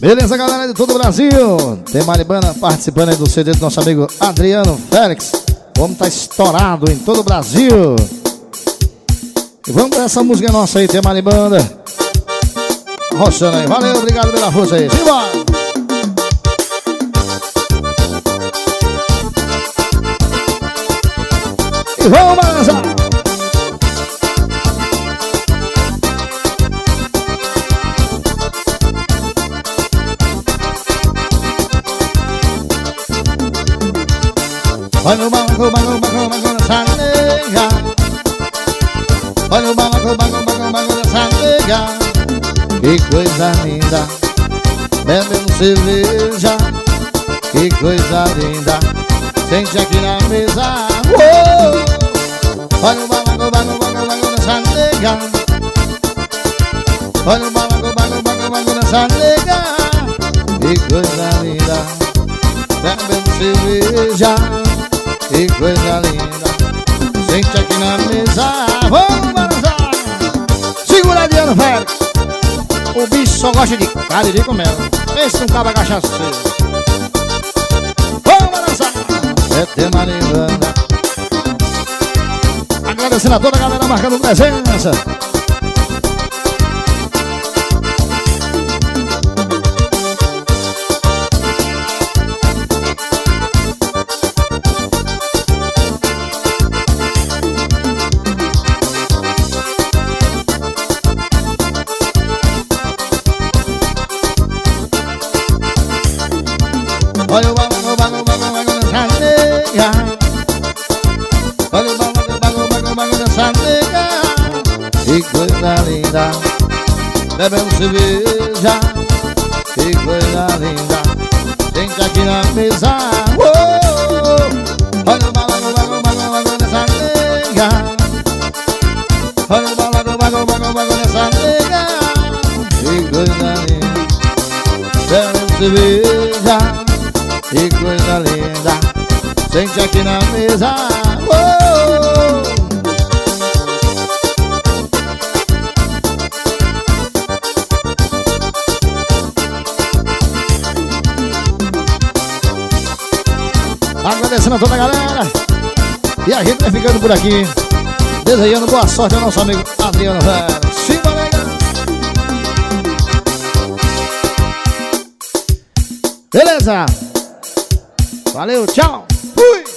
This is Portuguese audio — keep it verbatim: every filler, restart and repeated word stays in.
Beleza, galera de todo o Brasil. Tem Maribana participando aí do C D do nosso amigo Adriano Félix. O homem tá estourado em todo o Brasil. E vamos pra essa música nossa aí, tem Maribana roçando aí. Valeu, obrigado pela força aí. Simbora! E vamos balançar! Olha o balaco, balaco, balaco, balaco dessa nega. Olha o balaco, balaco, balaco, balaco dessa nega. Que coisa linda, bebendo cerveja. Que coisa linda, sente aqui na mesa. Uou! Olha o balaco, balaco, balaco, balaco dessa nega. Olha o balaco, balaco, balaco, balaco dessa nega. Que coisa linda, bebendo cerveja. Que coisa linda, sente aqui na mesa. Vamos balançar. Segura Adriano Félix. O bicho só gosta de cariri com mel. Esse não acaba cachaceiro. Vamos balançar. É ter Maribana. Agradecendo a toda a galera marcando presença. Olha o balaco, balaco, balaco, balaco dessa nega. Olha o balaco, balaco, balaco, balaco dessa nega. Que coisa linda, bebendo cerveja. Que coisa linda, sente aqui na mesa. Uou! Olha o balaco, balaco, balaco, balaco dessa nega. Olha o balaco, balaco, balaco, balaco dessa nega. Que coisa linda, bebendo cerveja. Que coisa linda, sente aqui na mesa. Oh! Agradecendo a toda a galera. E a gente vai ficando por aqui, desejando boa sorte ao nosso amigo Adriano Félix. Simbora, galera. Beleza? Valeu, tchau, fui!